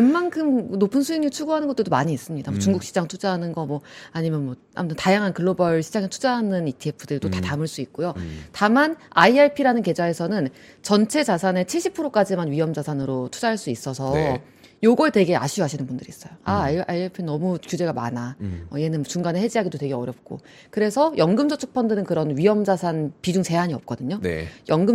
웬만큼 높은 수익률 추구하는 것들도 많이 있습니다. 뭐 음. 중국 시장 투자하는 거 뭐 아니면 뭐 아무튼 다양한 글로벌 시장에 투자하는 이티에프들도 다 음. 담을 수 있고요. 음. 다만 아이알피라는 계좌에서는 전체 자산의 칠십 퍼센트까지만 위험 자산으로 투자할 수 있어서 네. 요걸 되게 아쉬워하시는 분들이 있어요. 아, 아이알피 너무 규제가 많아. 음. 어, 얘는 중간에 해지하기도 되게 어렵고. 그래서 연금저축펀드는 그런 위험자산 비중 제한이 없거든요. 네.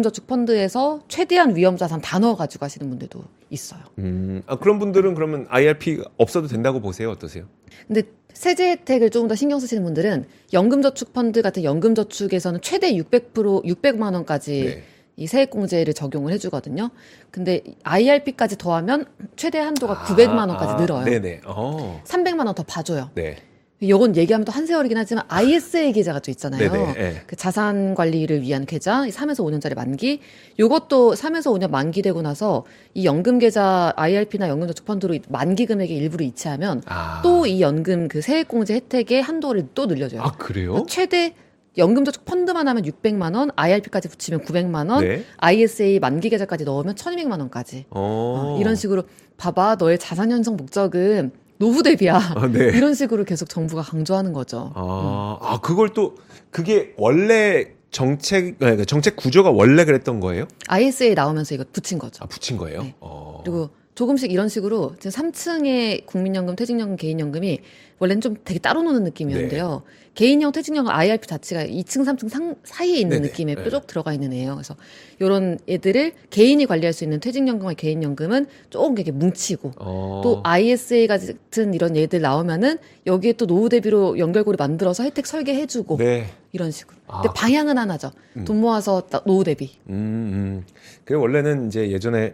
연금저축펀드에서 최대한 위험자산 다 넣어가지고 하시는 분들도 있어요. 음. 아, 그런 분들은 그러면 아이알피 없어도 된다고 보세요? 어떠세요? 근데 세제 혜택을 조금 더 신경 쓰시는 분들은 연금저축펀드 같은 연금저축에서는 최대 육백 퍼센트, 육백만 원까지 네. 이 세액공제를 적용을 해주거든요. 근데 아이알피까지 더하면 최대 한도가 아, 구백만 원까지 아, 늘어요. 네네. 어. 삼백만 원 더 봐줘요. 네. 이건 얘기하면 또 한세월이긴 하지만 아이에스에이 계좌가 또 있잖아요. 네네, 네. 그 자산 관리를 위한 계좌, 삼에서 오 년짜리 만기. 요것도 삼에서 오 년 만기되고 나서 이 연금 계좌 아이알피나 연금저축펀드로 만기 금액의 일부를 이체하면 아. 또 이 연금 그 세액공제 혜택의 한도를 또 늘려줘요. 아, 그래요? 그러니까 최대 연금저축펀드만 하면 육백만 원, 아이알피까지 붙이면 구백만 원, 네. 아이에스에이 만기 계좌까지 넣으면 천이백만 원까지. 어. 어, 이런 식으로 봐봐, 너의 자산 형성 목적은 노후 대비야. 아, 네. 이런 식으로 계속 정부가 강조하는 거죠. 아, 아, 그걸 또, 그게 원래 정책, 그러니까 정책 구조가 원래 그랬던 거예요? 아이에스에이 나오면서 이거 붙인 거죠. 아, 붙인 거예요? 네. 어. 그리고 조금씩 이런 식으로 지금 삼 층의 국민연금, 퇴직연금, 개인연금이 원래는 좀 되게 따로 노는 느낌이었는데요. 네. 개인형, 퇴직연금, 아이알피 자체가 이 층, 삼 층 상, 사이에 있는 네네. 느낌의 네. 뾰족 들어가 있는 애예요. 그래서 이런 애들을 개인이 관리할 수 있는 퇴직연금과 개인연금은 조금 이렇게 뭉치고 어. 또 아이에스에이 같은 이런 얘들 나오면은 여기에 또 노후 대비로 연결고리 만들어서 혜택 설계해주고 네. 이런 식으로. 아. 근데 방향은 하나죠. 음. 돈 모아서 노후 대비. 음, 음. 그 원래는 이제 예전에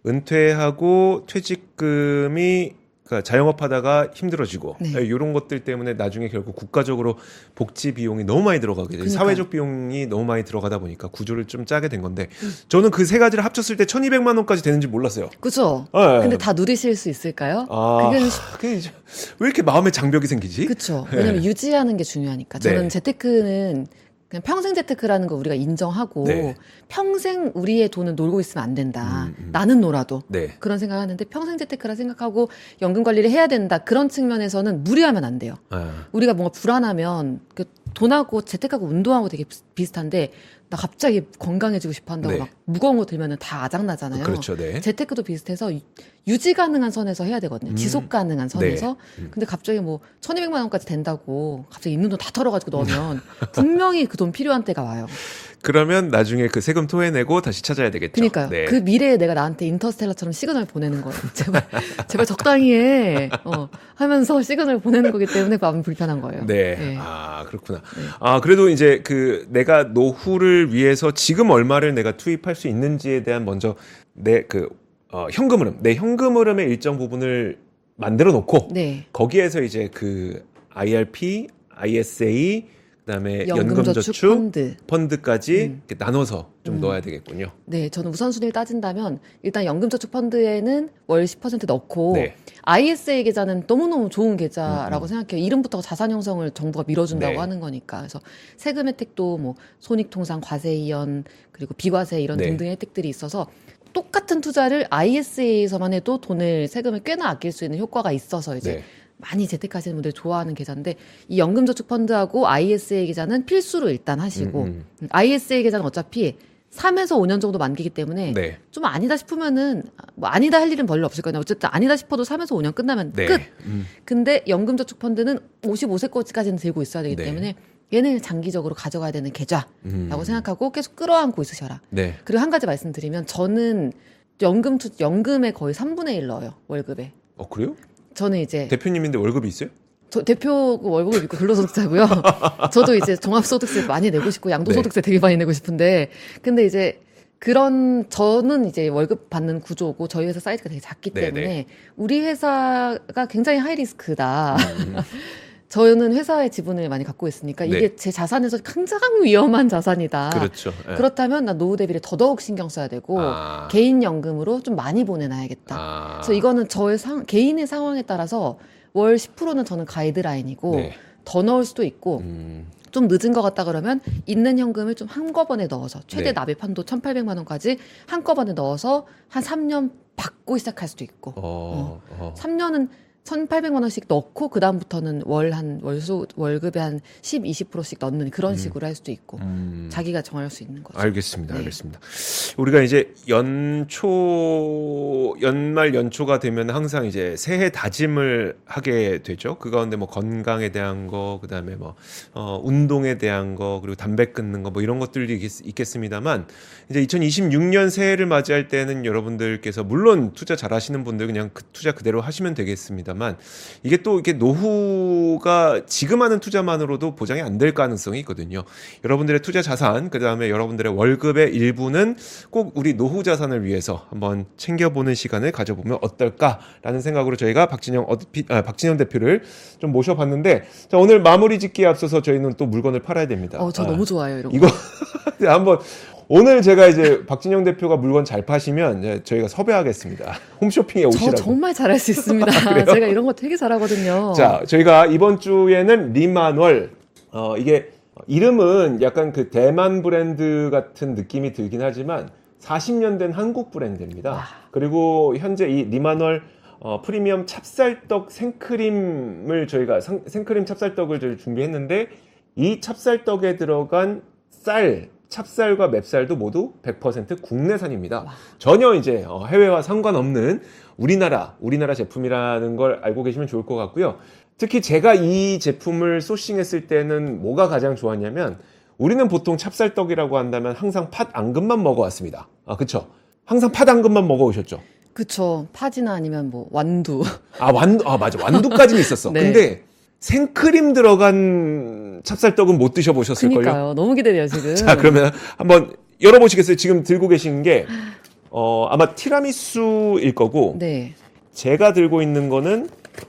은퇴하고 퇴직금이 그러니까 자영업하다가 힘들어지고 네. 이런 것들 때문에 나중에 결국 국가적으로 복지 비용이 너무 많이 들어가게 돼요. 그러니까요. 사회적 비용이 너무 많이 들어가다 보니까 구조를 좀 짜게 된 건데 저는 그 세 가지를 합쳤을 때 천이백만 원까지 되는지 몰랐어요. 그죠? 네. 근데 다 누리실 수 있을까요? 아, 그게 그게 이제 왜 이렇게 마음에 장벽이 생기지? 그렇죠. 왜냐면 네. 유지하는 게 중요하니까. 저는 네. 재테크는 그냥 평생 재테크라는 거 우리가 인정하고 네. 평생 우리의 돈을 놀고 있으면 안 된다. 음, 음. 나는 놀아도. 네. 그런 생각을 하는데 평생 재테크라 생각하고 연금 관리를 해야 된다. 그런 측면에서는 무리하면 안 돼요. 아, 우리가 뭔가 불안하면 그 돈하고 재테크하고 운동하고 되게 비- 비슷한데 나 갑자기 건강해지고 싶어 한다고 네. 막 무거운 거 들면은 다 아작나잖아요. 그렇죠, 네. 재테크도 비슷해서 유- 유지 가능한 선에서 해야 되거든요. 음. 지속 가능한 선에서. 네. 음. 근데 갑자기 뭐 천이백만 원까지 된다고 갑자기 있는 돈 다 털어가지고 넣으면 분명히 그 돈 필요한 때가 와요. 그러면 나중에 그 세금 토해내고 다시 찾아야 되겠죠. 그러니까요. 네. 그 미래에 내가 나한테 인터스텔라처럼 시그널 보내는 거예요. 제발, 제발 적당히 해. 어, 하면서 시그널 보내는 거기 때문에 마음이 불편한 거예요. 네. 네. 아, 그렇구나. 네. 아, 그래도 이제 그 내가 노후를 위해서 지금 얼마를 내가 투입할 수 있는지에 대한 먼저 내 그 어, 현금 흐름, 내 현금 흐름의 일정 부분을 만들어 놓고 네. 거기에서 이제 그 아이알피, 아이에스에이, 그다음에 연금저축 연금저축 펀드. 펀드까지 음. 이렇게 나눠서 좀 음. 넣어야 되겠군요. 네, 저는 우선순위를 따진다면 일단 연금저축 펀드에는 월 십 퍼센트 넣고 네. 아이에스에이 계좌는 너무너무 좋은 계좌라고 음, 음. 생각해요. 이름부터가 자산 형성을 정부가 밀어준다고 네. 하는 거니까. 그래서 세금 혜택도 뭐 손익통상, 과세이연, 그리고 비과세 이런 네. 등등의 혜택들이 있어서 똑같은 투자를 아이에스에이에서만 해도 돈을 세금을 꽤나 아낄 수 있는 효과가 있어서 이제 네. 많이 재테크하시는 분들이 좋아하는 계좌인데 이 연금저축펀드하고 아이에스에이 계좌는 필수로 일단 하시고 음, 음, 아이에스에이 계좌는 어차피 삼에서 오 년 정도 만기기 때문에 네. 좀 아니다 싶으면은 뭐 아니다 할 일은 별로 없을 거예요. 어쨌든 아니다 싶어도 삼에서 오 년 끝나면 네. 끝. 음. 근데 연금저축펀드는 오십오 세까지는 들고 있어야 되기 네. 때문에 얘는 장기적으로 가져가야 되는 계좌라고 음. 생각하고 계속 끌어안고 있으셔라. 네. 그리고 한 가지 말씀드리면 저는 연금 투 연금의 거의 삼분의 일 넣어요. 월급에. 어, 그래요? 저는 이제 대표님인데 월급이 있어요? 저 대표 월급을 믿고 근로소득자고요. 저도 이제 종합소득세 많이 내고 싶고 양도소득세 네. 되게 많이 내고 싶은데 근데 이제 그런 저는 이제 월급 받는 구조고 저희 회사 사이즈가 되게 작기 네네. 때문에 우리 회사가 굉장히 하이 리스크다. 음. 저는 회사의 지분을 많이 갖고 있으니까 이게 네. 제 자산에서 가장 위험한 자산이다. 그렇죠. 예. 그렇다면 나 노후 대비를 더더욱 신경 써야 되고 아. 개인 연금으로 좀 많이 보내놔야겠다. 아. 그래서 이거는 저의 상, 개인의 상황에 따라서 월 십 퍼센트는 저는 가이드라인이고 네. 더 넣을 수도 있고 음. 좀 늦은 것 같다 그러면 있는 현금을 좀 한꺼번에 넣어서 최대 네. 납입 한도 천팔백만 원까지 한꺼번에 넣어서 한 삼 년 받고 시작할 수도 있고 어. 어. 삼 년은 천팔백만 원씩 넣고 그다음부터는 월 한 월수 월급에 한 십, 이십 퍼센트씩 넣는 그런 식으로 할 수도 있고 음. 자기가 정할 수 있는 거죠. 알겠습니다. 네. 알겠습니다. 우리가 이제 연초, 연말 연초가 되면 항상 이제 새해 다짐을 하게 되죠. 그 가운데 뭐 건강에 대한 거, 그 다음에 뭐, 어, 운동에 대한 거, 그리고 담배 끊는 거 뭐 이런 것들이 있, 있겠습니다만 이제 이천이십육 년 새해를 맞이할 때는 여러분들께서 물론 투자 잘 하시는 분들 그냥 그 투자 그대로 하시면 되겠습니다. 있습니다만 이게 또 이게 노후가 지금 하는 투자만으로도 보장이 안 될 가능성이 있거든요. 여러분들의 투자 자산, 그 다음에 여러분들의 월급의 일부는 꼭 우리 노후 자산을 위해서 한번 챙겨보는 시간을 가져보면 어떨까라는 생각으로 저희가 박진영, 아, 박진영 대표를 좀 모셔봤는데, 자, 오늘 마무리 짓기에 앞서서 저희는 또 물건을 팔아야 됩니다. 어, 저 아, 너무 좋아요, 이런 거. 이거 한번 오늘 제가 이제 박진영 대표가 물건 잘 파시면 저희가 섭외하겠습니다. 홈쇼핑에 오시라고. 저 정말 잘할 수 있습니다. 제가 이런 거 되게 잘하거든요. 자, 저희가 이번 주에는 리마널, 어, 이게 이름은 약간 그 대만 브랜드 같은 느낌이 들긴 하지만 사십 년 된 한국 브랜드입니다. 와. 그리고 현재 이 리마널 어, 프리미엄 찹쌀떡 생크림을 저희가 상, 생크림 찹쌀떡을 저희 준비했는데 이 찹쌀떡에 들어간 쌀, 찹쌀과 맵쌀도 모두 백 퍼센트 국내산입니다. 와. 전혀 이제 해외와 상관없는 우리나라, 우리나라 제품이라는 걸 알고 계시면 좋을 것 같고요. 특히 제가 이 제품을 소싱했을 때는 뭐가 가장 좋았냐면 우리는 보통 찹쌀떡이라고 한다면 항상 팥 앙금만 먹어왔습니다. 아, 그쵸? 항상 팥 앙금만 먹어오셨죠? 그쵸. 파지나 아니면 뭐 완두. 아, 완두, 아, 맞아. 완두까지는 있었어. 네. 근데 생크림 들어간 찹쌀떡은 못 드셔보셨을걸요? 그러니까요. 너무 기대돼요, 지금. 자, 그러면 한번 열어보시겠어요? 지금 들고 계신 게, 어, 아마 티라미수일 거고, 네. 제가 들고 있는 거는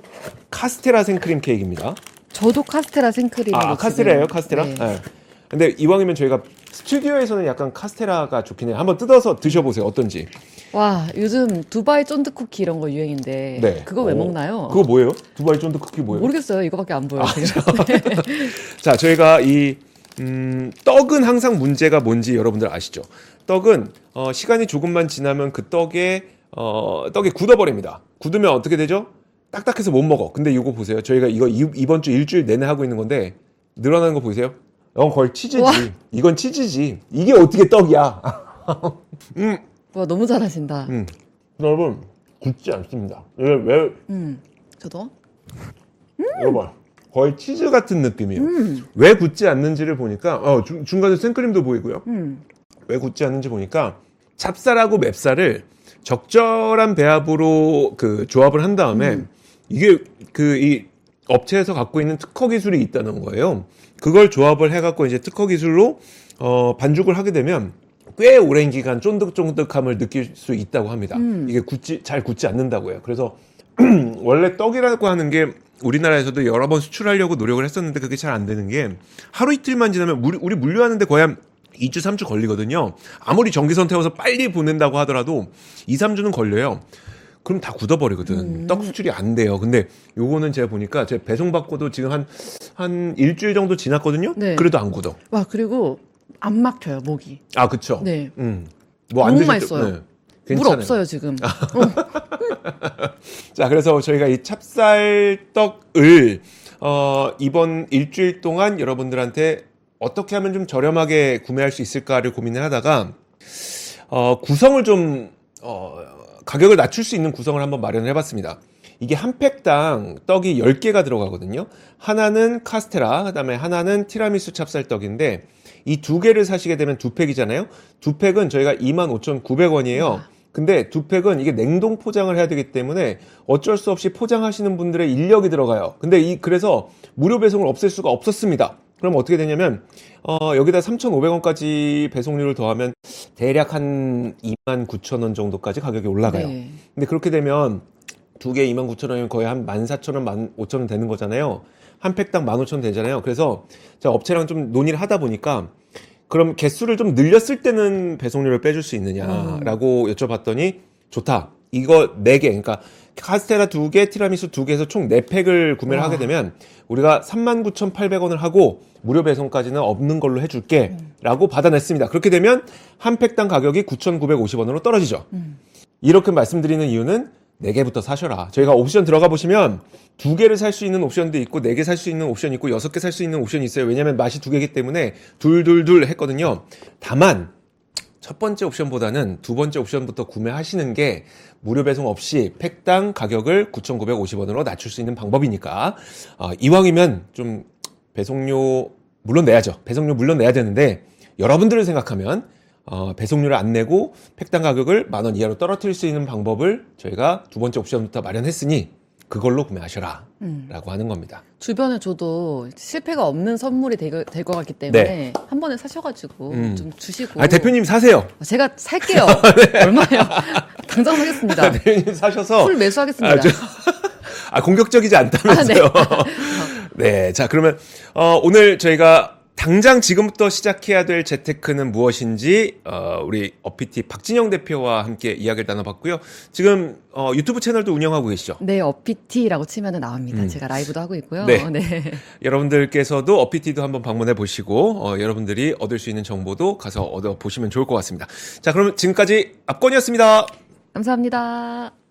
카스테라 생크림 케이크입니다. 저도 카스테라 생크림. 아, 카스테라예요? 카스테라? 네. 네. 근데 이왕이면 저희가 스튜디오에서는 약간 카스테라가 좋긴 해요. 한번 뜯어서 드셔보세요. 어떤지. 와, 요즘 두바이 쫀득 쿠키 이런 거 유행인데. 네. 그거 왜 어, 먹나요? 그거 뭐예요? 두바이 쫀득 쿠키 뭐예요? 모르겠어요. 이거밖에 안 보여요. 아, 지금. 자, 저희가 이 음, 떡은 항상 문제가 뭔지 여러분들 아시죠? 떡은 어, 시간이 조금만 지나면 그 떡에 어, 떡에 굳어버립니다. 굳으면 어떻게 되죠? 딱딱해서 못 먹어. 근데 이거 보세요. 저희가 이거 이, 이번 주 일주일 내내 하고 있는 건데 늘어나는 거 보이세요? 이건 거의 치즈지. 우와. 이건 치즈지. 이게 어떻게 떡이야? 음, 와, 너무 잘하신다. 음. 여러분 굳지 않습니다. 이게 왜? 음, 저도. 여러분 거의 치즈 같은 느낌이에요. 음. 왜 굳지 않는지를 보니까 어, 중, 중간에 생크림도 보이고요. 음. 왜 굳지 않는지 보니까 찹쌀하고 맵쌀을 적절한 배합으로 그 조합을 한 다음에 음. 이게 그 이 업체에서 갖고 있는 특허 기술이 있다는 거예요. 그걸 조합을 해갖고 이제 특허 기술로 어, 반죽을 하게 되면 꽤 오랜 기간 쫀득쫀득함을 느낄 수 있다고 합니다. 음. 이게 굳지 잘 굳지 않는다고 해요. 그래서 원래 떡이라고 하는 게 우리나라에서도 여러 번 수출하려고 노력을 했었는데 그게 잘 안 되는 게 하루 이틀만 지나면 우리, 우리 물류하는데 거의 한 이 주, 삼 주 걸리거든요. 아무리 전기선 태워서 빨리 보낸다고 하더라도 이, 삼 주는 걸려요. 그럼 다 굳어버리거든. 음. 떡 수출이 안 돼요. 근데 요거는 제가 보니까 제가 배송받고도 지금 한, 한 일주일 정도 지났거든요? 네. 그래도 안 굳어. 와, 그리고 안 막혀요, 목이. 아, 그쵸? 네. 음. 뭐 안 너무 드실 맛있어요. 때- 네. 물 괜찮아요. 없어요, 지금. 자, 그래서 저희가 이 찹쌀떡을, 어, 이번 일주일 동안 여러분들한테 어떻게 하면 좀 저렴하게 구매할 수 있을까를 고민을 하다가, 어, 구성을 좀, 어, 가격을 낮출 수 있는 구성을 한번 마련을 해봤습니다. 이게 한 팩당 떡이 열 개가 들어가거든요. 하나는 카스테라, 그 다음에 하나는 티라미수 찹쌀떡인데, 이 두 개를 사시게 되면 두 팩이잖아요. 두 팩은 저희가 이만 오천구백 원이에요. 근데 두 팩은 이게 냉동 포장을 해야 되기 때문에 어쩔 수 없이 포장하시는 분들의 인력이 들어가요. 근데 이, 그래서 무료 배송을 없앨 수가 없었습니다. 그럼 어떻게 되냐면, 어, 여기다 삼천오백 원까지 배송료를 더하면 대략 한 이만 구천 원 정도까지 가격이 올라가요. 네. 근데 그렇게 되면 두 개 이만 구천 원이면 거의 한 만 사천 원, 만 오천 원 되는 거잖아요. 한 팩당 만 오천 원 되잖아요. 그래서 제가 업체랑 좀 논의를 하다 보니까 그럼 개수를 좀 늘렸을 때는 배송료를 빼줄 수 있느냐라고 여쭤봤더니 좋다. 이거 네 개, 그러니까 카스테라 두 개, 티라미수 두 개에서 총 네 팩을 구매를 와. 하게 되면 우리가 삼만 구천팔백 원을 하고 무료 배송까지는 없는 걸로 해줄게 라고 받아냈습니다. 그렇게 되면 한 팩당 가격이 구천구백오십 원으로 떨어지죠. 음. 이렇게 말씀드리는 이유는 네 개부터 사셔라. 저희가 옵션 들어가 보시면 두 개를 살 수 있는 옵션도 있고 네 개 살 수 있는 옵션이 있고 여섯 개 살 수 있는 옵션이 있어요. 왜냐하면 맛이 두 개이기 때문에 둘둘둘 했거든요. 다만 첫 번째 옵션보다는 두 번째 옵션부터 구매하시는 게 무료 배송 없이 팩당 가격을 구천구백오십 원으로 낮출 수 있는 방법이니까 어, 이왕이면 좀 배송료 물론 내야죠. 배송료 물론 내야 되는데 여러분들을 생각하면 어, 배송료를 안 내고 팩당 가격을 만 원 이하로 떨어뜨릴 수 있는 방법을 저희가 두 번째 옵션부터 마련했으니 그걸로 구매하셔라. 음. 라고 하는 겁니다. 주변에 저도 실패가 없는 선물이 될 것 같기 때문에 네. 한 번에 사셔가지고 음. 좀 주시고. 아, 대표님 사세요. 제가 살게요. 얼마요? 당장 사겠습니다. 대표님 사셔서. 풀 매수하겠습니다. 아, 저, 아 공격적이지 않다면서요. 아, 네. 네. 자, 그러면, 어, 오늘 저희가 당장 지금부터 시작해야 될 재테크는 무엇인지 어, 우리 어피티 박진영 대표와 함께 이야기를 나눠봤고요. 지금 어, 유튜브 채널도 운영하고 계시죠? 네, 어피티라고 치면 나옵니다. 음. 제가 라이브도 하고 있고요. 네. 네. 여러분들께서도 어피티도 한번 방문해 보시고 어, 여러분들이 얻을 수 있는 정보도 가서 얻어 보시면 좋을 것 같습니다. 자, 그럼 지금까지 압권이었습니다. 감사합니다.